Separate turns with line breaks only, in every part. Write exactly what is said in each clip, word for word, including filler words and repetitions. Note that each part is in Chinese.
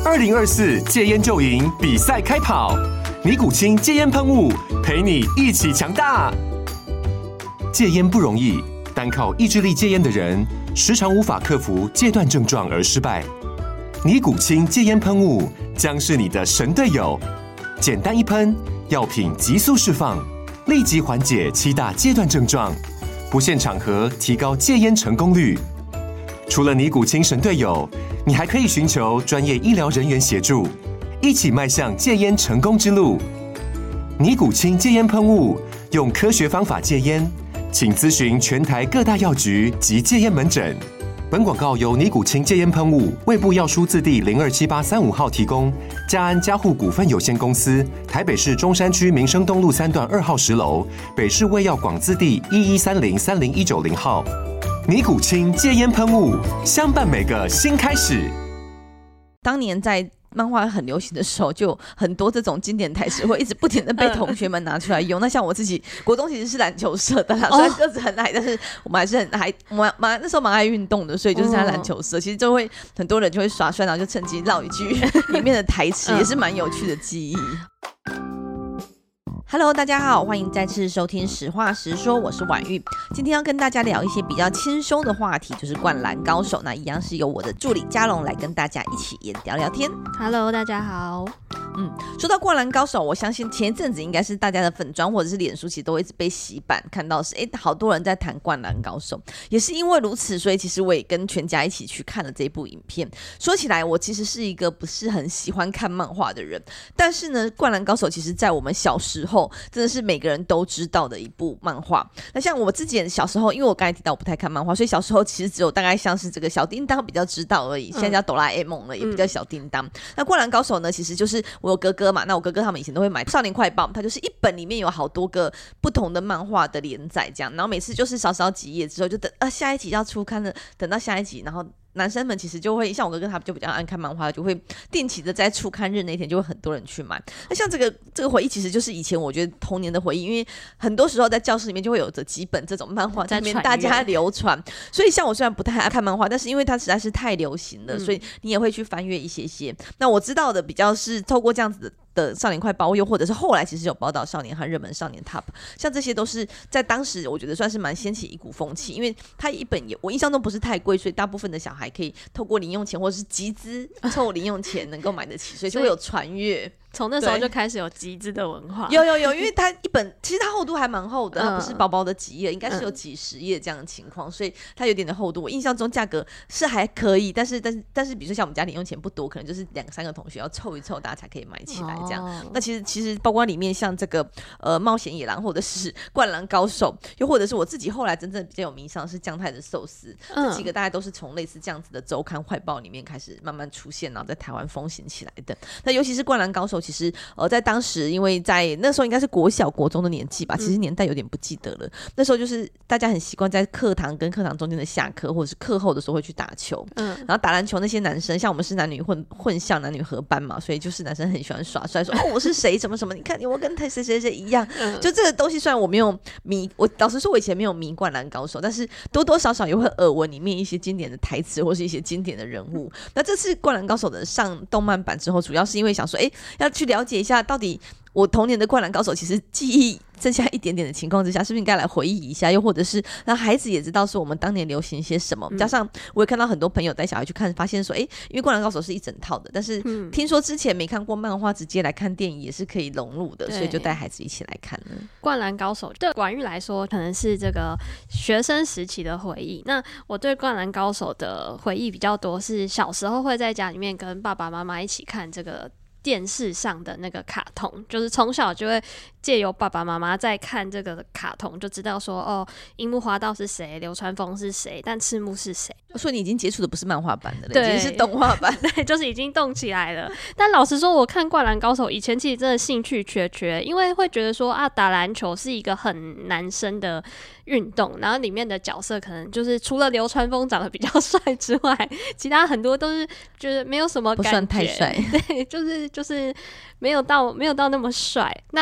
二零二四戒烟就赢比赛开跑，尼古清戒烟喷雾陪你一起强大。戒烟不容易，单靠意志力戒烟的人，时常无法克服戒断症状而失败。尼古清戒烟喷雾将是你的神队友，简单一喷，药品急速释放，立即缓解七大戒断症状，不限场合提高戒烟成功率。除了尼古清神队友，你还可以寻求专业医疗人员协助，一起迈向戒烟成功之路。尼古清戒烟喷雾，用科学方法戒烟，请咨询全台各大药局及戒烟门诊。本广告由尼古清戒烟喷雾、卫部药书字第零二七八三五号提供，嘉安嘉护股份有限公司，台北市中山区民生东路三段二号十楼，北市卫药广字第一一三零三零一九零号。尼古清戒烟喷雾，相伴每个新开始。
当年在漫画很流行的时候，就有很多这种经典台词会一直不停的被同学们拿出来用。那像我自己国中其实是篮球社的啦，虽然个子很矮，但是我们还是很还蛮蛮那时候蛮爱运动的，所以就是在篮球社，其实就会很多人就会耍帅，然后就趁机唠一句里面的台词，也是蛮有趣的记忆。Hello， 大家好，欢迎再次收听实话实说，我是婉玉。今天要跟大家聊一些比较轻松的话题，就是灌篮高手。那一样是由我的助理嘉龙来跟大家一起也聊聊天。
Hello， 大家好。
嗯，说到灌篮高手，我相信前一阵子应该是大家的粉专或者是脸书，其实都会一直被洗版，看到是哎，好多人在谈灌篮高手。也是因为如此，所以其实我也跟全家一起去看了这部影片。说起来，我其实是一个不是很喜欢看漫画的人，但是呢，灌篮高手其实在我们小时候真的是每个人都知道的一部漫画。那像我自己小时候，因为我刚才提到我不太看漫画，所以小时候其实只有大概像是这个小叮当比较知道而已，现在叫哆啦 A 梦了，也比较小叮当。嗯、那灌篮高手呢，其实就是我有哥哥嘛，那我哥哥他们以前都会买少年快报，它就是一本里面有好多个不同的漫画的连载这样，然后每次就是少少几页之后就等啊下一集要出刊了，等到下一集，然后男生们其实就会像我哥哥他就比较爱看漫画，就会定期的在出刊日那天就会很多人去买。那像这个这个回忆其实就是以前我觉得童年的回忆，因为很多时候在教室里面就会有着几本这种漫画在里面大家流传，所以像我虽然不太爱看漫画，但是因为它实在是太流行了、嗯、所以你也会去翻阅一些些。那我知道的比较是透过这样子的的少年快报，又或者是后来其实有宝岛少年和热门少年 Top， 像这些都是在当时我觉得算是蛮掀起一股风气，因为它一本也我印象中不是太贵，所以大部分的小孩可以透过零用钱或者是集资凑零用钱能够买得起，所以就会有传阅。
从那时候就开始有集资的文化，
有有有，因为它一本其实它厚度还蛮厚的，它不是薄薄的几页，应该是有几十页这样的情况，所以它有点的厚度。我印象中价格是还可以，但是但是但是，比如说像我们家零用钱不多，可能就是两三个同学要凑一凑，大家才可以买起来这样。哦、那其实其实包括里面像这个呃冒险野狼，或者是灌篮高手，又或者是我自己后来真正比较有迷上是姜太的寿司，嗯、这几个大概都是从类似这样子的周刊快报里面开始慢慢出现，然后在台湾风行起来的。那尤其是灌篮高手，其实呃在当时，因为在那时候应该是国小国中的年纪吧，其实年代有点不记得了。嗯、那时候就是大家很习惯在课堂跟课堂中间的下课，或者是课后的时候会去打球。嗯，然后打篮球那些男生，像我们是男女混混校，男女合班嘛，所以就是男生很喜欢耍帅，说哦我是谁什么什么，你看我跟谁谁谁一样。嗯、就这个东西，虽然我没有迷，我老实说，我以前没有迷灌篮高手，但是多多少少也会耳闻里面一些经典的台词或是一些经典的人物。那这次灌篮高手的上动漫版之后，主要是因为想说，哎，要去了解一下到底我童年的灌篮高手其实记忆剩下一点点的情况之下，是不是应该来回忆一下，又或者是让孩子也知道说我们当年流行些什么。嗯、加上我也看到很多朋友带小孩去看，发现说哎，因为灌篮高手是一整套的，但是听说之前没看过漫画直接来看电影也是可以融入的，所以就带孩子一起来看了。
灌篮高手对婉玉来说可能是这个学生时期的回忆，那我对灌篮高手的回忆比较多是小时候会在家里面跟爸爸妈妈一起看这个电视上的那个卡通，就是从小就会借由爸爸妈妈在看这个卡通就知道说哦，樱木花道是谁，流川枫是谁，但赤木是谁。
所以你已经接触的不是漫画版的了，
对，
已经是动画版。
对，就是已经动起来了。但老实说，我看灌篮高手以前其实真的兴趣缺缺，因为会觉得说啊，打篮球是一个很男生的运动，然后里面的角色可能就是除了流川枫长得比较帅之外，其他很多都是就是没有什么感觉，
不算太帅。
对，就是就是没有到没有到那么帅。那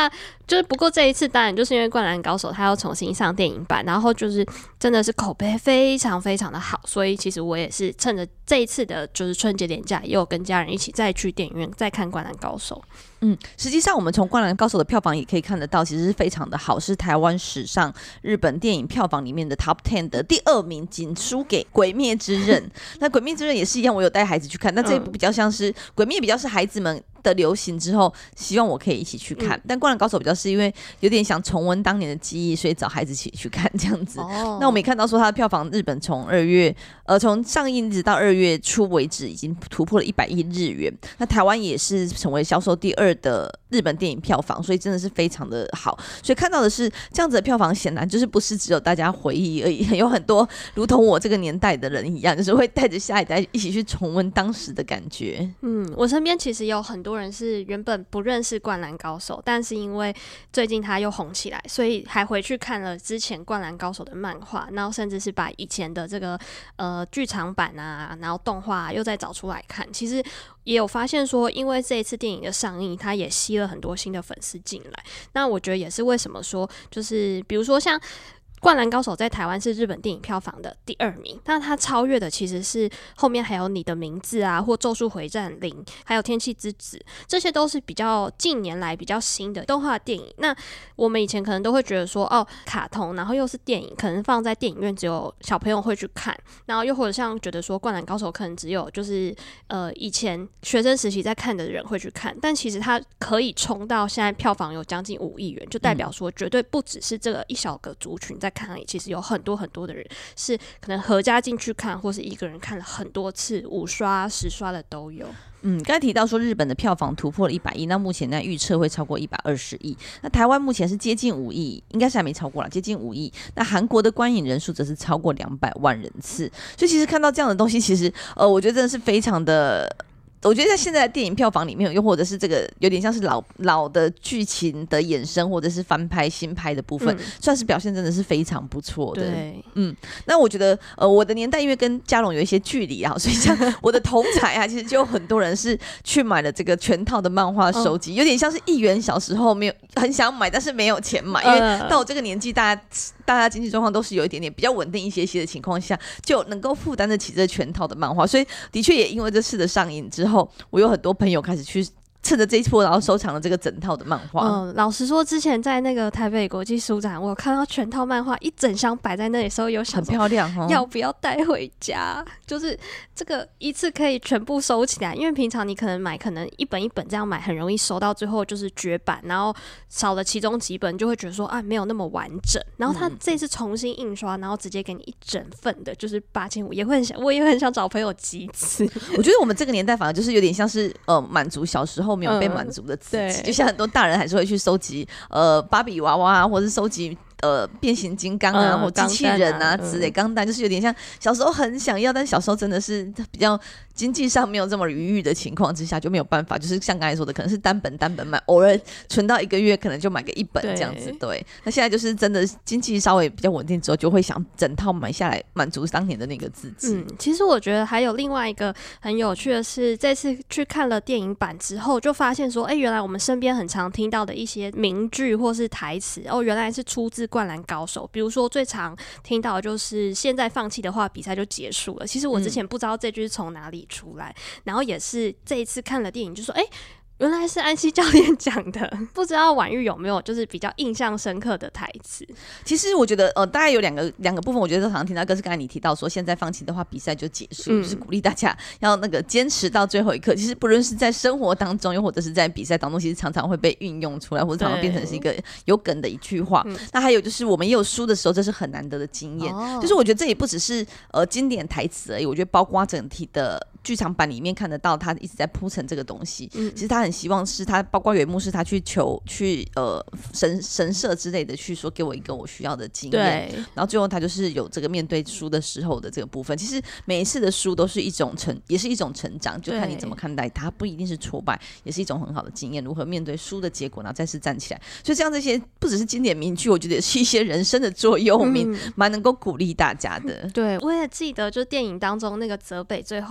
就是不过这一次当然就是因为《灌篮高手》它要重新上电影版，然后就是真的是口碑非常非常的好，所以其实我也是趁着这一次的就是春节连假，也有跟家人一起再去电影院再看《灌篮高手》。
嗯，实际上我们从《灌篮高手》的票房也可以看得到，其实是非常的好，是台湾史上日本电影票房里面的 top ten 的第二名，仅输给《鬼灭之刃》。那《鬼灭之刃》也是一样，我有带孩子去看，那这一部比较像是《鬼灭》，比较是孩子们的流行之后，希望我可以一起去看。嗯、但《灌篮高手》比较是因为有点想重温当年的记忆，所以找孩子一起去看这样子。哦、那我们也看到说，它的票房日本从二月呃从上映一直到二月初为止，已经突破了一百亿日元。那台湾也是成为销售第二的日本电影票房，所以真的是非常的好。所以看到的是这样子的票房，显然就是不是只有大家回忆而已，有很多如同我这个年代的人一样，就是会带着下一代一起去重温当时的感觉。
嗯，我身边其实有很多人是原本不认识《灌篮高手》，但是因为最近他又红起来，所以还回去看了之前《灌篮高手》的漫画，然后甚至是把以前的这个呃剧场版啊，然后动画、啊、又再找出来看。其实也有发现说，因为这一次电影的上映，它也吸了很多新的粉丝进来。那我觉得也是为什么说，就是比如说像《灌篮高手》在台湾是日本电影票房的第二名，那它超越的其实是后面还有你的名字啊，或咒术回战零，还有天气之子，这些都是比较近年来比较新的动画电影。那我们以前可能都会觉得说，哦，卡通，然后又是电影，可能放在电影院只有小朋友会去看，然后又或者像觉得说《灌篮高手》可能只有就是呃以前学生时期在看的人会去看，但其实它可以冲到现在票房有将近五亿元，就代表说绝对不只是这个一小个族群在看而已，其实有很多很多的人是可能合家进去看，或是一个人看了很多次，五刷十刷的都有。
嗯，刚才提到说日本的票房突破了一百亿，那目前呢预测会超过一百二十亿。那台湾目前是接近五亿，应该是还没超过啦，接近五亿。那韩国的观影人数则是超过两百万人次，所以其实看到这样的东西，其实呃，我觉得真的是非常的。我觉得在现在的电影票房里面，又或者是这个有点像是老老的剧情的衍生，或者是翻拍新拍的部分，嗯、算是表现真的是非常不错的。
对，
嗯，那我觉得呃，我的年代因为跟嘉龙有一些距离啊，所以像我的同侪啊，其实就有很多人是去买了这个全套的漫画收集，哦、有点像是议员小时候没有很想买，但是没有钱买，因为到我这个年纪，大家大家经济状况都是有一点点比较稳定一些些的情况下，就能够负担得起这全套的漫画，所以的确也因为这次的上映之后。后，我有很多朋友开始去趁着这一波，然后收藏了这个整套的漫画。
嗯，老实说，之前在那个台北国际书展，我有看到全套漫画一整箱摆在那里的时候，有想
很漂亮、哦，
要不要带回家？就是这个一次可以全部收起来，因为平常你可能买，可能一本一本这样买，很容易收到最后就是绝版，然后少了其中几本，就会觉得说啊，没有那么完整。然后他这次重新印刷，然后直接给你一整份的，就是八千五，也会很想，我也会很想找朋友集资。
我觉得我们这个年代反而就是有点像是呃，满足小时候没有被满足的自己，嗯、就像很多大人还是会去收集呃芭比娃娃啊，或是收集。呃，变形金刚啊，嗯、或机器人啊之类，钢弹、嗯、就是有点像小时候很想要，但小时候真的是比较经济上没有这么余裕的情况之下，就没有办法，就是像刚才说的，可能是单本单本买，偶尔存到一个月，可能就买个一本这样子。对，对那现在就是真的经济稍微比较稳定之后，就会想整套买下来，满足当年的那个自己。
嗯，其实我觉得还有另外一个很有趣的是，这次去看了电影版之后，就发现说，哎、欸，原来我们身边很常听到的一些名句或是台词，哦，原来是出自《灌篮高手》。比如说最常听到的就是现在放弃的话，比赛就结束了。其实我之前不知道这句是从哪里出来，嗯、然后也是这一次看了电影，就说，哎、欸。原来是安西教练讲的，不知道婉玉有没有就是比较印象深刻的台词？
其实我觉得呃，大概有两个两个部分，我觉得常常听到，一个是刚才你提到说现在放弃的话，比赛就结束，嗯、就是鼓励大家要那个坚持到最后一刻。其实不论是在生活当中，又或者是在比赛当中，其实常常会被运用出来，或者常常变成是一个有梗的一句话。那还有就是我们也有输的时候，这是很难得的经验。哦、就是我觉得这也不只是呃经典台词而已，我觉得包括整体的剧场版里面看得到，他一直在铺陈这个东西。嗯、其实他很希望是他，包括有一幕是他去求去呃神神社之类的去说给我一个我需要的经验，然后最后他就是有这个面对输的时候的这个部分。其实每一次的输都是一种成，也是一种成长，就看你怎么看待它，不一定是挫败，也是一种很好的经验，如何面对输的结果，然后再次站起来。所以这样这些不只是经典名句，我觉得也是一些人生的座右铭，蛮、嗯、能够鼓励大家的。
对，我也记得，就电影当中那个泽北最后比赛。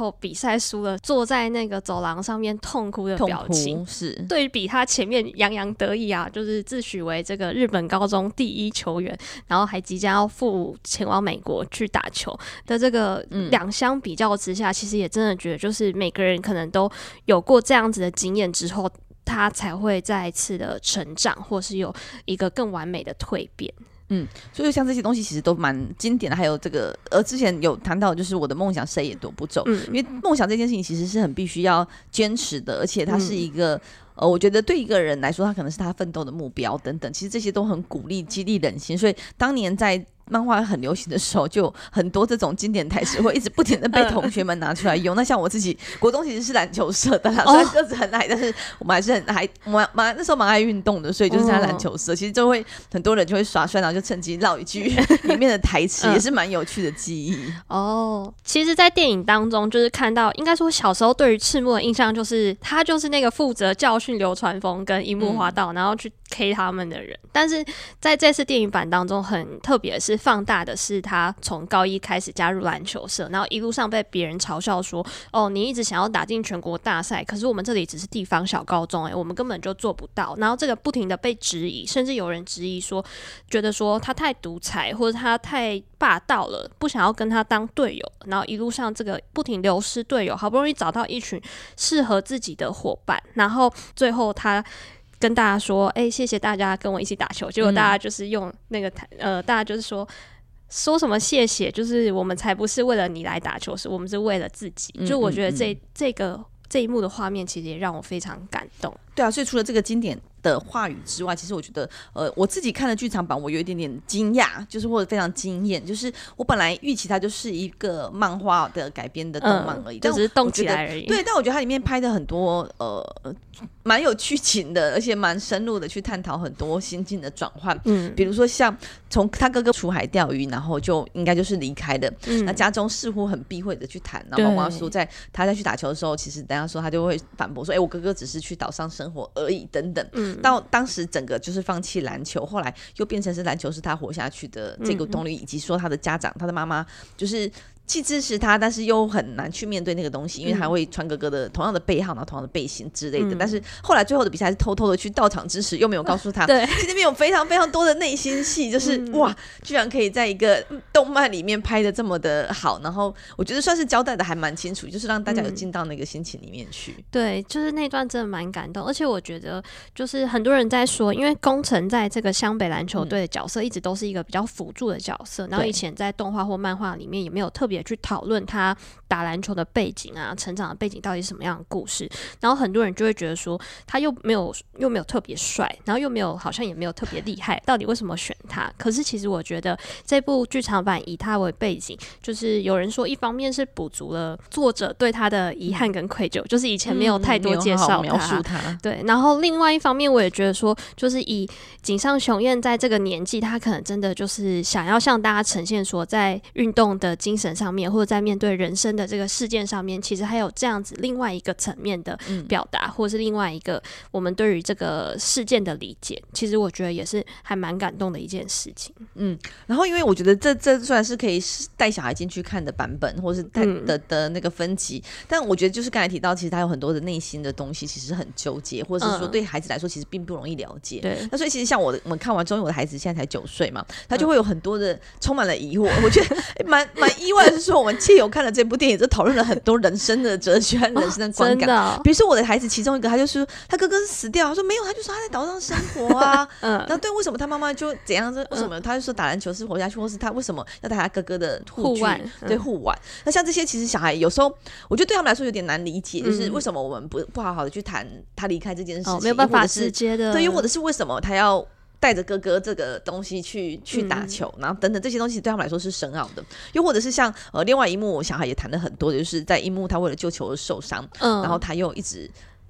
赛输了，坐在那个走廊上面痛哭的表情，
是
对比他前面洋洋得意啊，就是自诩为这个日本高中第一球员，然后还即将要赴前往美国去打球的这个两相比较之下、嗯、其实也真的觉得就是每个人可能都有过这样子的经验之后，他才会再一次的成长，或是有一个更完美的蜕变。
嗯，所以像这些东西其实都蛮经典的，还有这个呃，之前有谈到就是我的梦想谁也夺不走、嗯、因为梦想这件事情其实是很必须要坚持的，而且它是一个、嗯呃，我觉得对一个人来说，他可能是他奋斗的目标等等，其实这些都很鼓励激励人心，所以当年在漫画很流行的时候，就有很多这种经典台词会一直不停的被同学们拿出来用。那像我自己国中其实是篮球社的啦，虽然个子很矮，但是我们还是很还蛮蛮那时候蛮爱运动的，所以就是在篮球社，其实就会很多人就会耍帅，然后就趁机唠一句里面的台词，也是蛮有趣的记忆。
哦，其实，在电影当中，就是看到，应该说小时候对于赤木的印象就是他就是那个负责教训流川枫跟樱木花道、嗯，然后去 K 他们的人。但是在这次电影版当中，很特别的是放大的是他从高一开始加入篮球社，然后一路上被别人嘲笑说，哦，你一直想要打进全国大赛，可是我们这里只是地方小高中、欸，我们根本就做不到。然后这个不停的被质疑，甚至有人质疑说，觉得说他太独裁，或者他太霸道了，不想要跟他当队友。然后一路上这个不停流失队友，好不容易找到一群适合自己的伙伴，然后最后他跟大家说，哎、欸，谢谢大家跟我一起打球。结果大家就是用那个呃，大家就是说。说什么谢谢，就是我们才不是为了你来打球，是我们是为了自己。嗯、就我觉得这、嗯、这个这一幕的画面，其实也让我非常感动。
对啊，所以除了这个经典的话语之外，其实我觉得，呃，我自己看的剧场版，我有一点点惊讶，就是或者非常惊艳，就是我本来预期它就是一个漫画的改编的动漫而已，嗯、
就只是动起来而已。
对，但我觉得它里面拍的很多，呃。蛮有剧情的，而且蛮深入的去探讨很多心境的转换。嗯，比如说像从他哥哥出海钓鱼，然后就应该就是离开的。嗯，那家中似乎很避讳的去谈，然后包括说在他在去打球的时候，其实等下说他就会反驳说：“哎、欸，我哥哥只是去岛上生活而已。”等等。嗯，到当时整个就是放弃篮球，后来又变成是篮球是他活下去的这个动力，以及说他的家长、他的妈妈就是。既支持他，但是又很难去面对那个东西，因为他会穿哥哥的同样的背号，然后同样的背心之类的。嗯、但是后来最后的比赛是偷偷的去到场支持，又没有告诉他。
对，
其实那边有非常非常多的内心戏，就是、嗯、哇，居然可以在一个动漫里面拍的这么的好，然后我觉得算是交代的还蛮清楚，就是让大家有进到那个心情里面去。嗯、
对，就是那段真的蛮感动，而且我觉得就是很多人在说，因为宫城在这个湘北篮球队的角色一直都是一个比较辅助的角色，嗯、然后以前在动画或漫画里面也没有特别去讨论他。他打篮球的背景啊，成长的背景到底是什么样的故事？然后很多人就会觉得说，他又没有又没有特别帅，然后又没有好像也没有特别厉害，到底为什么选他？可是其实我觉得这部剧场版以他为背景，就是有人说，一方面是补足了作者对他的遗憾跟愧疚，就是以前没有太多介绍他，
嗯、描述他。
对，然后另外一方面，我也觉得说，就是以井上雄彦在这个年纪，他可能真的就是想要向大家呈现说，在运动的精神上面，或者在面对对人生的这个事件上面，其实还有这样子另外一个层面的表达、嗯、或是另外一个我们对于这个事件的理解，其实我觉得也是还蛮感动的一件事情。
嗯，然后因为我觉得这这虽然是可以带小孩进去看的版本，或是带的的那个分级、嗯，但我觉得就是刚才提到，其实他有很多的内心的东西，其实很纠结，或者是说对孩子来说，其实并不容易了解。对、嗯，那所以其实像我的我们看完之后，我的孩子现在才九岁嘛，他就会有很多的充满了疑惑。嗯、我觉得蛮蛮意外的是说，我们借由看了这部电影，就讨论了很多人生的哲学和人生的观感。哦、比如说我的孩子其中一个，他就说他哥哥是死掉，他说没有，他就说他在岛上生活啊。嗯，那对，为什么他妈妈就怎样？为什么他就说打篮球是活下去，或是他为什么要带他哥哥的护具？对，护腕。那像这些，其实小孩有时候我觉得对他们来说有点难理解，嗯、就是为什么我们不不好好的去谈他离开这件事情，哦、
没有办法直接的。
对，又或者是为什么他要带着哥哥这个东西去去打球、嗯，然后等等这些东西对他们来说是深奥的。又或者是像呃另外一幕，我小孩也谈了很多，就是在一幕他为了救球而受伤，嗯，然后他又一直。呃，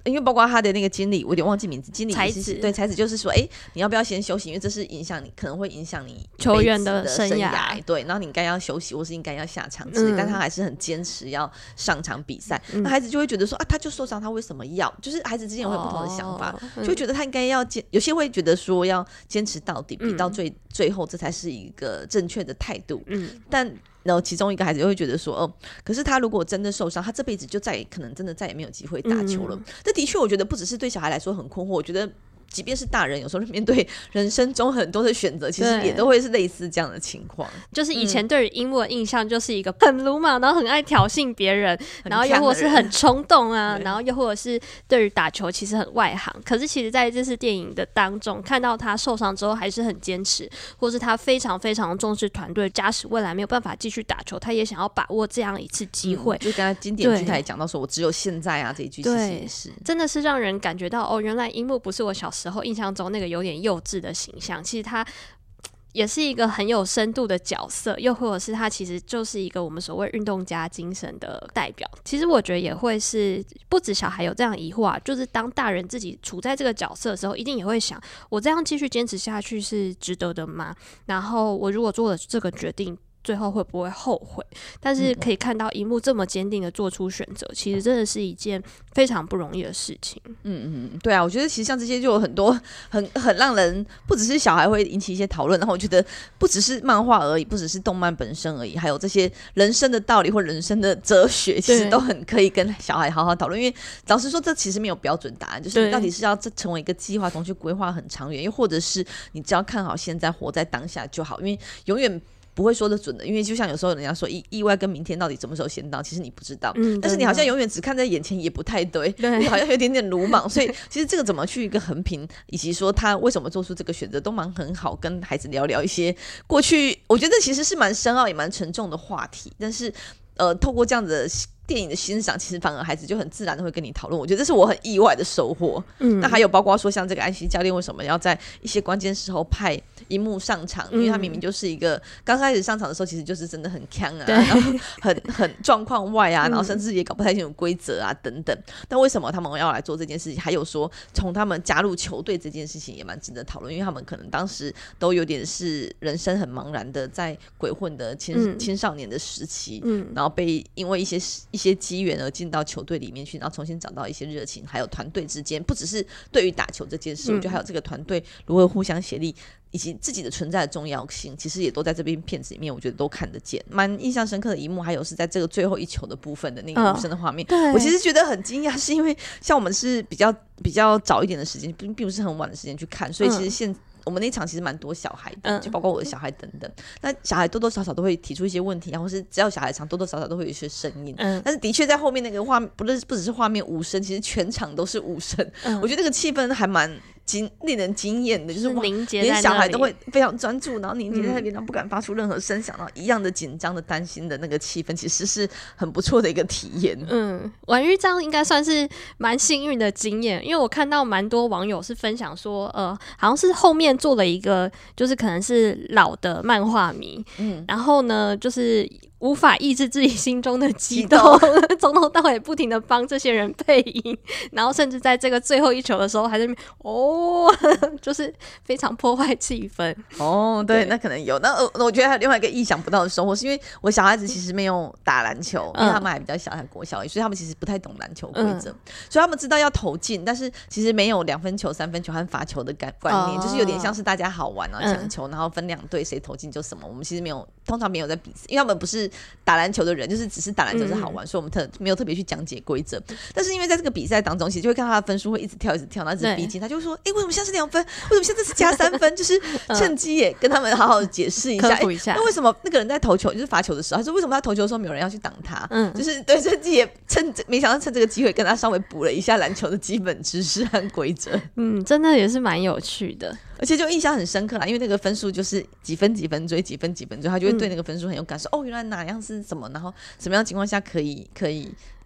因为包括他的那个经理，我有点忘记名字，经理
才子
对才子就是说，哎、欸，你要不要先休息？因为这是影响你，可能会影响你
球员
的
生
涯，对，然后你应该要休息，或是应该要下场之类、嗯、但他还是很坚持要上场比赛、嗯。那孩子就会觉得说啊，他就受伤，他为什么要？就是孩子之间会有不同的想法，哦、就会觉得他应该要坚，有些会觉得说要坚持到底，比到最、嗯、最后，这才是一个正确的态度。嗯，但。然后其中一个孩子就会觉得说，哦，可是他如果真的受伤，他这辈子就再也可能真的再也没有机会打球了。嗯、这的确，我觉得不只是对小孩来说很困惑，我觉得。即便是大人，有时候面对人生中很多的选择，其实也都会是类似这样的情况。
就是以前对于樱木的印象就是一个很鲁莽，然后很爱挑衅别人，然后又或者是很冲动啊，然后又或者是对于打球其实很外行。可是其实在这次电影的当中，看到他受伤之后还是很坚持，或是他非常非常重视团队，假使未来没有办法继续打球，他也想要把握这样一次机会。
嗯、就刚才经典剧他也讲到说，我只有现在啊，这一句其实也是
真的是让人感觉到哦，原来樱木不是我小时候印象中那个有点幼稚的形象，其实他也是一个很有深度的角色，又或者是他其实就是一个我们所谓运动家精神的代表。其实我觉得也会是不止小孩有这样疑惑啊，就是当大人自己处在这个角色的时候，一定也会想，我这样继续坚持下去是值得的吗？然后我如果做了这个决定，最后会不会后悔？但是可以看到樱木这么坚定的做出选择，其实真的是一件非常不容易的事情。
嗯嗯，对啊，我觉得其实像这些就有很多很很让人不只是小孩会引起一些讨论，然后我觉得不只是漫画而已，不只是动漫本身而已，还有这些人生的道理或人生的哲学，其实都很可以跟小孩好好讨论。因为老实说，这其实没有标准答案，就是你到底是要成为一个计划中去规划很长远，又或者是你只要看好现在，活在当下就好，因为永远不会说得准的，因为就像有时候人家说意意外跟明天到底什么时候先到，其实你不知道、嗯、但是你好像永远只看在眼前也不太对，对你好像有点点鲁莽，所以其实这个怎么去一个横评，以及说他为什么做出这个选择都蛮很好，跟孩子聊聊一些过去我觉得其实是蛮深奥也蛮沉重的话题，但是呃，透过这样子的电影的欣赏，其实反而孩子就很自然的会跟你讨论，我觉得这是我很意外的收获。嗯，那还有包括说像这个安西教练为什么要在一些关键时候派樱木上场、嗯、因为他明明就是一个刚开始上场的时候其实就是真的很强啊，然后很很状况外啊，然后甚至也搞不太清楚规则啊等等，但为什么他们要来做这件事情，还有说从他们加入球队这件事情也蛮值得讨论，因为他们可能当时都有点是人生很茫然的在鬼混的 青,、嗯、青少年的时期、嗯、然后被因为一些一些机缘而进到球队里面去，然后重新找到一些热情，还有团队之间不只是对于打球这件事、嗯、我觉得还有这个团队如何互相协力以及自己的存在的重要性，其实也都在这边片子里面我觉得都看得见。蛮印象深刻的一幕还有是在这个最后一球的部分的那个无声的画面、哦、我其实觉得很惊讶，是因为像我们是比较比较早一点的时间，并不是很晚的时间去看，所以其实现、嗯我们那场其实蛮多小孩的，就包括我的小孩等等、嗯、那小孩多多少少都会提出一些问题，然后是只要小孩场多多少少都会有一些声音、嗯、但是的确在后面那个画面不是不只是画面无声，其实全场都是无声、嗯、我觉得那个气氛还蛮惊令人惊艳的，就是
凝结
连小孩都会非常专注，然后凝结在那边，然后不敢发出任何声响，然后一样的紧张的担心的那个气氛，其实是很不错的一个体验。
嗯，婉玉这样应该算是蛮幸运的经验，因为我看到蛮多网友是分享说，呃，好像是后面做了一个，就是可能是老的漫画迷，嗯，然后呢，就是无法抑制自己心中的激动，从头到尾不停的帮这些人配音，然后甚至在这个最后一球的时候还在那边哦，就是非常破坏气氛。
哦，对，那可能有。那我觉得还有另外一个意想不到的收获，是因为我小孩子其实没有打篮球、嗯，因为他们还比较小，还国小，所以他们其实不太懂篮球规则、嗯，所以他们知道要投进，但是其实没有两分球、三分球和罚球的概观念、哦，就是有点像是大家好玩啊，抢球、嗯，然后分两队，谁投进就什么。我们其实没有，通常没有在比赛，因为他们不是打篮球的人，就是只是打篮球是好玩、嗯、所以我们特没有特别去讲解规则。但是因为在这个比赛当中，其实就会看到他的分数会一直跳一直跳，然后一直逼近，他就会说：“哎、欸，为什么现在是两分？为什么现在是加三分？”就是趁机也跟他们好好的解释一下，
科普一下、欸。
那为什么那个人在投球，就是罚球的时候，他说为什么他投球的时候没有人要去挡他？嗯，就是对，趁机也趁没想到趁这个机会跟他稍微补了一下篮球的基本知识和规则。
嗯，真的也是蛮有趣的。
而且就印象很深刻啦，因为那个分数就是几分几分追，几分几分追，他就会对那个分数很有感受、嗯、哦，原来哪样是什么，然后什么样的情况下可以可以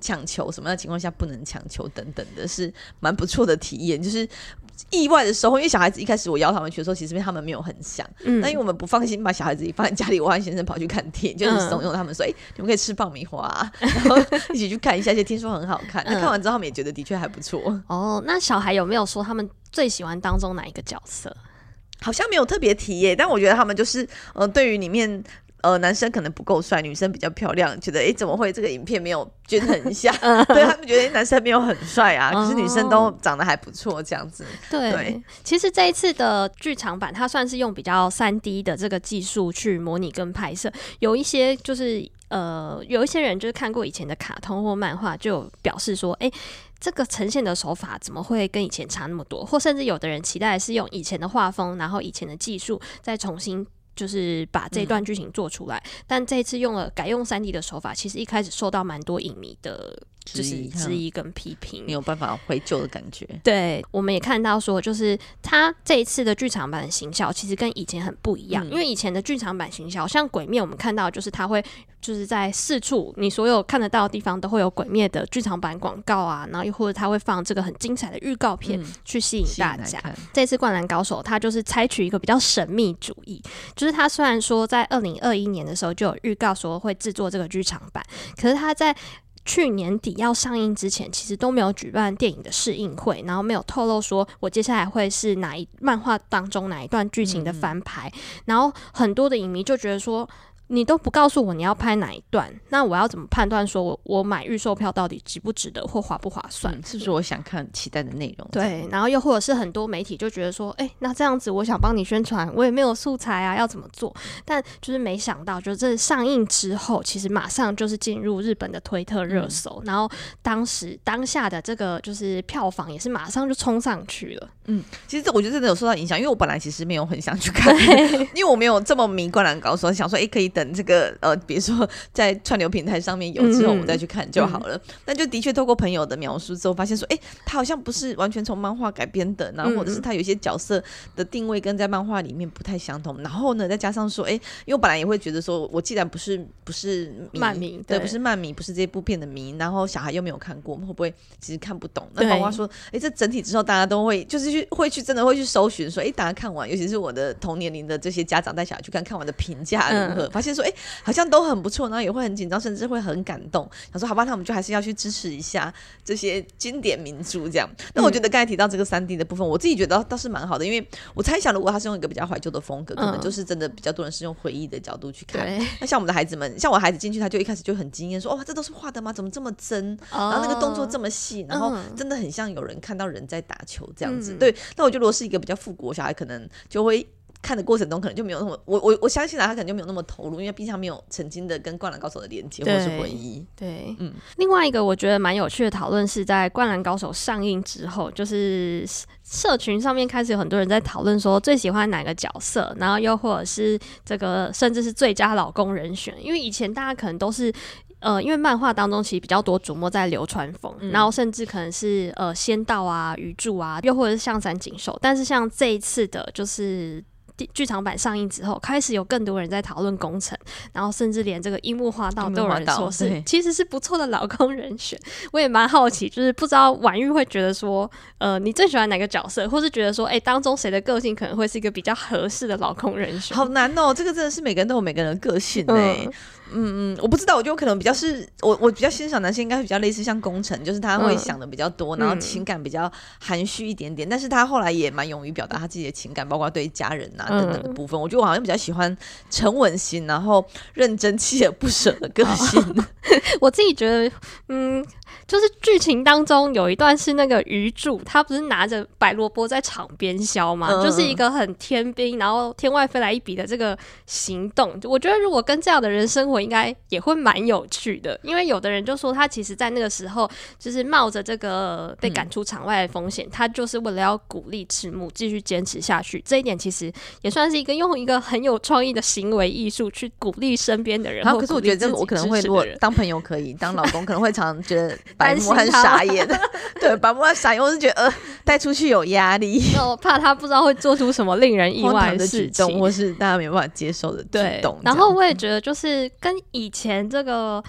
强求，什么样的情况下不能强求等等的，是蛮不错的体验。就是意外的收获，因为小孩子一开始我邀他们去的时候，其实他们没有很想，嗯，那因为我们不放心把小孩子放在家里，我和先生跑去看电影，就是怂恿他们说，哎、欸，你们可以吃爆米花、啊，然后一起去看一下，而且听说很好看。那、嗯、看完之后，他们也觉得的确还不错。
哦，那小孩有没有说他们最喜欢当中哪一个角色？
好像没有特别提耶，但我觉得他们就是呃，对于里面。呃，男生可能不够帅，女生比较漂亮，觉得哎，怎么会这个影片没有均衡一下？对他们觉得男生没有很帅啊，可是女生都长得还不错，这样子。
对，对其实这一次的剧场版，它算是用比较 三 D 的这个技术去模拟跟拍摄，有一些就是呃，有一些人就是看过以前的卡通或漫画，就有表示说，哎。这个呈现的手法怎么会跟以前差那么多？或甚至有的人期待是用以前的画风，然后以前的技术再重新就是把这段剧情做出来、嗯、但这一次用了改用 三 D 的手法，其实一开始受到蛮多影迷的就是质疑跟批评，
没有办法回救的感觉。
对，我们也看到说就是他这一次的剧场版的行销其实跟以前很不一样、嗯、因为以前的剧场版行销像鬼灭，我们看到就是他会就是在四处你所有看得到的地方都会有鬼灭的剧场版广告啊，然后又或者他会放这个很精彩的预告片去吸引大家、嗯、这次灌篮高手他就是采取一个比较神秘主义，就是他虽然说在二零二一年的时候就有预告说会制作这个剧场版，可是他在去年底要上映之前其实都没有举办电影的试映会，然后没有透露说我接下来会是哪一漫画当中哪一段剧情的翻拍、嗯、然后很多的影迷就觉得说你都不告诉我你要拍哪一段，那我要怎么判断说 我, 我买预售票到底值不值得或划不划算、嗯、
是不是我想看期待的内容？
对，然后又或者是很多媒体就觉得说哎、欸，那这样子我想帮你宣传我也没有素材啊，要怎么做？但就是没想到就是这上映之后其实马上就是进入日本的推特热搜、嗯、然后当时当下的这个就是票房也是马上就冲上去了。
嗯，其实这我觉得真的有受到影响，因为我本来其实没有很想去看因为我没有这么迷灌篮高手，想说哎、欸、可以等这个呃，比如说在串流平台上面有之后，我们再去看就好了。那、嗯、就的确透过朋友的描述之后，发现说，哎、欸，他好像不是完全从漫画改编的，然后或者是他有些角色的定位跟在漫画里面不太相同。然后呢，再加上说，哎、欸，因为我本来也会觉得说，我既然不是不是迷
漫迷，
对，不是漫迷，不是这部片的迷，然后小孩又没有看过，我们会不会其实看不懂？那包括说，哎、欸，这整体之后，大家都会就是去会去真的会去搜寻说，哎、欸，大家看完，尤其是我的同年龄的这些家长带小孩去看，看完的评价如何？嗯、发现说，哎、欸，好像都很不错，然后也会很紧张，甚至会很感动。想说好吧，那我们就还是要去支持一下这些经典名著这样。那我觉得刚才提到这个 三 D 的部分，我自己觉得倒是蛮好的，因为我猜想如果他是用一个比较怀旧的风格，可能就是真的比较多人是用回忆的角度去看。那像我们的孩子们，像我孩子进去，他就一开始就很惊艳，说哦，这都是画的吗？怎么这么真？然后那个动作这么细，然后真的很像有人看到人在打球这样子。嗯、对，那我觉得如果是一个比较复古小孩，可能就会。看的过程中可能就没有那么我我我相信他可能就没有那么投入，因为毕竟他没有曾经的跟灌篮高手的连接或是回忆。
对，嗯。另外一个我觉得蛮有趣的讨论是在灌篮高手上映之后，就是社群上面开始有很多人在讨论说最喜欢哪个角色，然后又或者是这个甚至是最佳老公人选，因为以前大家可能都是。呃，因为漫画当中其实比较多琢磨在流川枫、嗯，然后甚至可能是呃仙道啊、鱼柱啊，又或者是象山锦寿。但是像这一次的，就是剧场版上映之后，开始有更多人在讨论宫城，然后甚至连这个樱木花道都有人说是其实是不错的老公人选。我也蛮好奇，就是不知道婉玉会觉得说，呃，你最喜欢哪个角色，或是觉得说，哎、欸，当中谁的个性可能会是一个比较合适的老公人选？好
难哦，这个真的是每个人都有每个人的个性哎、欸。嗯嗯嗯，我不知道，我觉得我可能比较是我我比较欣赏男性，应该比较类似像宫城，就是他会想的比较多、嗯，然后情感比较含蓄一点点，但是他后来也蛮勇于表达他自己的情感，包括对家人啊等等的部分。嗯、我觉得我好像比较喜欢沉稳型，然后认真锲而不舍的个性。哦、
我自己觉得，嗯，就是剧情当中有一段是那个鱼柱，他不是拿着白萝卜在场边削嘛、嗯，就是一个很天兵，然后天外飞来一笔的这个行动。我觉得如果跟这样的人生活，应该也会蛮有趣的，因为有的人就说他其实在那个时候就是冒着这个被赶出场外的风险、嗯，他就是为了要鼓励赤木继续坚持下去。这一点其实也算是一个用一个很有创意的行为艺术去鼓励身边的人。
然后可是我觉得这个我可能会，如果当朋友可以，当老公可能会常常觉得白目和傻眼。对，白目和傻眼，我是觉得呃带出去有压力，
我怕他不知道会做出什么令人意外的事情，
或是大家没办法接受的举动。
然后我也觉得就是跟以前这个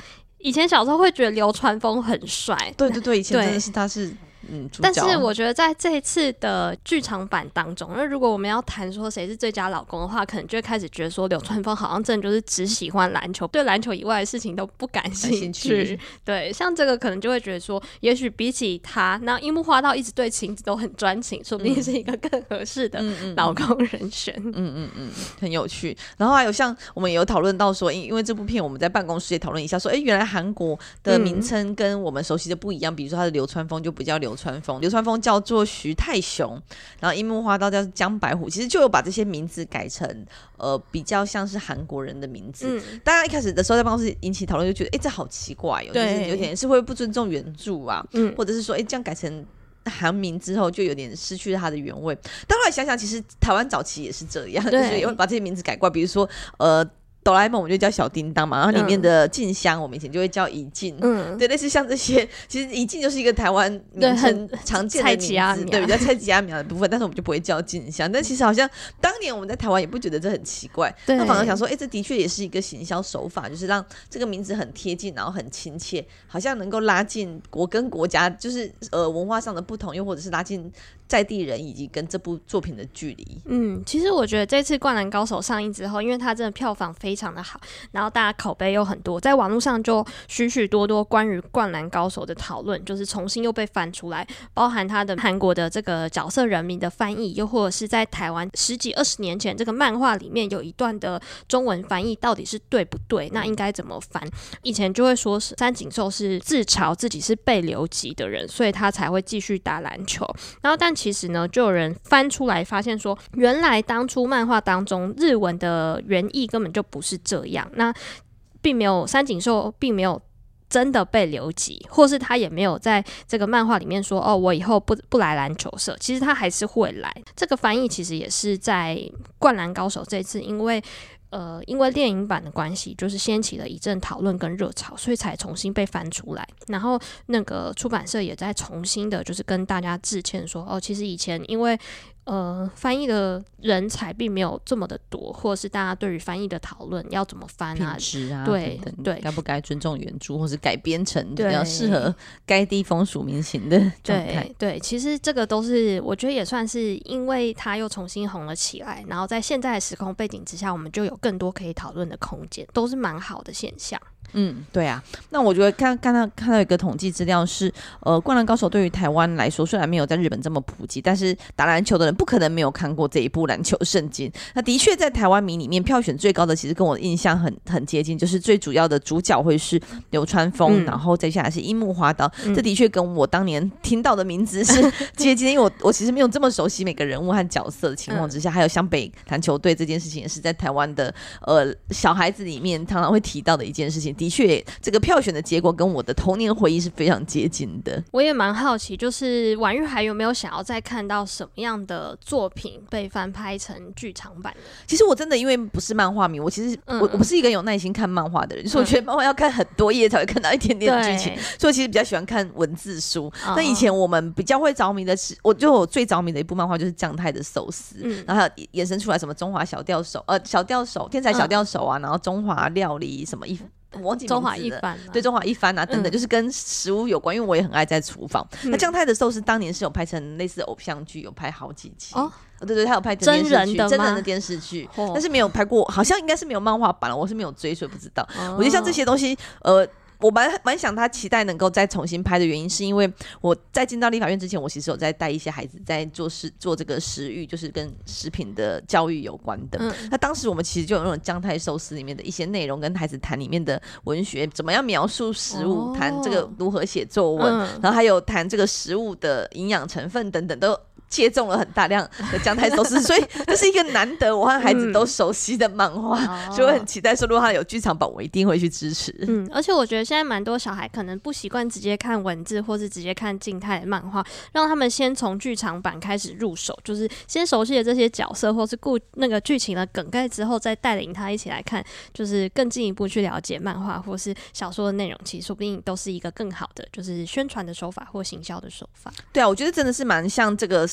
以前小时候会觉得流川枫很帅，
对对对，以前真的是他是嗯，
但是我觉得在这一次的剧场版当中，那如果我们要谈说谁是最佳老公的话，可能就会开始觉得说流川枫好像真的就是只喜欢篮球，对篮球以外的事情都不感兴趣。对，像这个可能就会觉得说，也许比起他，那樱木花道一直对晴子都很专情，说不定是一个更合适的老公人选。
嗯嗯 嗯, 嗯，很有趣。然后还有像我们也有讨论到说，因为这部片我们在办公室也讨论一下说，哎，原来韩国的名称跟我们熟悉的不一样，嗯、比如说他的流川枫就不叫流川枫，流川枫叫做徐泰雄，然后樱木花道叫江白虎，其实就有把这些名字改成呃比较像是韩国人的名字。嗯、大家一开始的时候在办公室引起讨论，就觉得哎，这好奇怪哦，就是有点是会不尊重原著啊，嗯、或者是说哎这样改成韩名之后就有点失去了它的原味。但后来想想，其实台湾早期也是这样，就是也会把这些名字改过来，比如说呃。哆啦 A 梦我们就叫小叮当嘛，然后里面的静香我们以前就会叫怡静，嗯，对，类似像这些，其实怡静就是一个台湾名称常见的名字，对，比较菜鸡阿苗的部分，但是我们就不会叫静香。但其实好像当年我们在台湾也不觉得这很奇怪，那反而想说，哎、欸，这的确也是一个行销手法，就是让这个名字很贴近，然后很亲切，好像能够拉近国跟国家就是呃文化上的不同，又或者是拉近在地人以及跟这部作品的距离。
嗯，其实我觉得这次《灌篮高手》上映之后，因为它真的票房非常的好，然后大家口碑又很多，在网络上就许许多多关于《灌篮高手》的讨论，就是重新又被翻出来，包含他的韩国的这个角色人名的翻译，又或者是在台湾十几二十年前这个漫画里面有一段的中文翻译到底是对不对，那应该怎么翻。以前就会说是三井寿是自嘲自己是被留级的人，所以他才会继续打篮球，然后但其实呢就有人翻出来发现说，原来当初漫画当中日文的原意根本就不是这样，那并没有三井寿并没有真的被留级，或是他也没有在这个漫画里面说哦我以后不不来篮球社，其实他还是会来。这个翻译其实也是在灌篮高手这次因为呃，因为电影版的关系，就是掀起了一阵讨论跟热潮，所以才重新被翻出来。然后那个出版社也在重新的，就是跟大家致歉说，哦，其实以前因为呃翻译的人才并没有这么的多，或者是大家对于翻译的讨论要怎么翻啊，
品质啊，
对对，
该不该尊重原著，或是改编成比较适合该地风俗民情的状态。
对对，其实这个都是我觉得也算是因为它又重新红了起来，然后在现在的时空背景之下，我们就有更多可以讨论的空间，都是蛮好的现象。
嗯，对啊。那我觉得看看到看到一个统计资料是，呃，灌篮高手对于台湾来说，虽然没有在日本这么普及，但是打篮球的人不可能没有看过这一部篮球圣经。那的确在台湾迷里面票选最高的，其实跟我的印象很很接近，就是最主要的主角会是流川枫，嗯、然后再下来是樱木花道。嗯、这的确跟我当年听到的名字是接近，因为我我其实没有这么熟悉每个人物和角色的情况之下，嗯、还有湘北篮球队这件事情，也是在台湾的呃小孩子里面常常会提到的一件事情。的确，这个票选的结果跟我的童年回忆是非常接近的。
我也蛮好奇，就是婉玉还有没有想要再看到什么样的作品被翻拍成剧场版的？
其实我真的因为不是漫画迷，我其实、嗯、我我不是一个有耐心看漫画的人，就是我觉得漫画要看很多页才会看到一点点的剧情，所以我其实比较喜欢看文字书。那以前我们比较会着迷的是，我就我最着迷的一部漫画就是将太的寿司，嗯、然后还有衍生出来什么中华小钓手、呃小钓手、天才小钓手啊，嗯、然后中华料理什么一。我忘记
中华一番、啊，
对中华一番啊等等、嗯，就是跟食物有关，因为我也很爱在厨房。嗯、那将太的寿司当年是有拍成类似偶像剧，有拍好几期。哦，对对，他有拍真人的真人的电视剧，哦、但是没有拍过，好像应该是没有漫画版了，我是没有追，所以不知道。哦、我觉得像这些东西，呃。我蛮蛮想他期待能够再重新拍的原因，是因为我在进到立法院之前，我其实有在带一些孩子在做食做这个食育，就是跟食品的教育有关的。嗯、那当时我们其实就有那种将太寿司里面的一些内容，跟孩子谈里面的文学怎么样描述食物，谈、哦、这个如何写作文，嗯、然后还有谈这个食物的营养成分等等都。切中了很大量的将太寿司，所以这是一个难得我和孩子都熟悉的漫画，嗯、所以我很期待说，如果他有剧场版，我一定会去支持。
嗯，而且我觉得现在蛮多小孩可能不习惯直接看文字，或是直接看静态的漫画，让他们先从剧场版开始入手，就是先熟悉的这些角色，或是故那个剧情的梗概之后，再带领他一起来看，就是更进一步去了解漫画或是小说的内容，其实说不定都是一个更好的就是宣传的手法或行销的手法。
对啊，我觉得真的是蛮像这个。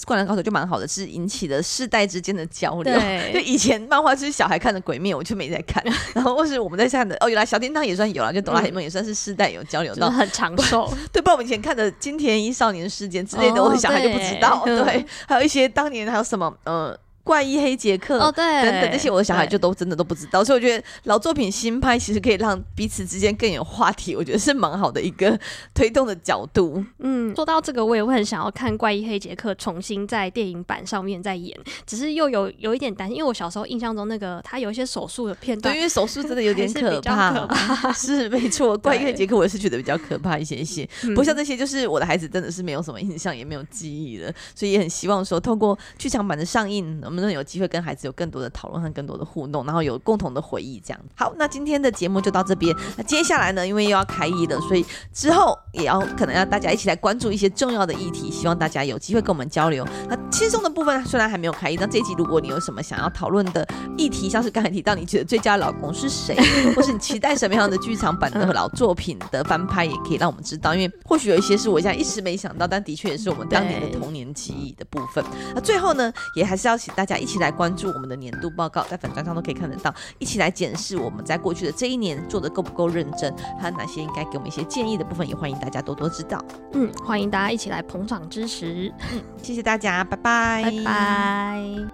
灌篮高手就蛮好的，是引起了世代之间的交流。
对，
就以前漫画就是小孩看的鬼灭，我就没在看，然后或是我们在看的哦，原来小叮当也算有啦，就哆啦 A 梦也算是世代有交流到，
就是很长寿。
对，不然我们以前看的金田一少年事件之类的，哦、我的小孩就不知道。对，对还有一些当年还有什么呃。怪医黑杰克
哦，对，
等等这些，我的小孩就都真的都不知道，所以我觉得老作品新拍其实可以让彼此之间更有话题，我觉得是蛮好的一个推动的角度。
嗯，说到这个，我也会很想要看怪医黑杰克重新在电影版上面再演，只是又有有一点担心，因为我小时候印象中那个他有一些手术的片段，
对，因为手术真的有点可怕，
可怕
是没错。怪医黑杰克我也是觉得比较可怕一些些，不过像这些就是我的孩子真的是没有什么印象，也没有记忆了，所以也很希望说透过剧场版的上映，能不能有机会跟孩子有更多的讨论和更多的互动，然后有共同的回忆这样。好，那今天的节目就到这边。那接下来呢，因为又要开议了，所以之后也要可能要大家一起来关注一些重要的议题，希望大家有机会跟我们交流。那轻松的部分虽然还没有开议，那这一集如果你有什么想要讨论的议题，像是刚才提到你觉得最佳老公是谁，或是你期待什么样的剧场版的老作品的翻拍，也可以让我们知道，因为或许有一些是我现在一时没想到，但的确也是我们当年的童年记忆的部分。那最后呢，也还是要请大家一起来关注我们的年度报告，在粉专上都可以看得到，一起来检视我们在过去的这一年做的够不够认真，还有哪些应该给我们一些建议的部分，也欢迎大家多多指导。
嗯，欢迎大家一起来捧场支持。
嗯，谢谢大家，拜拜，
拜拜。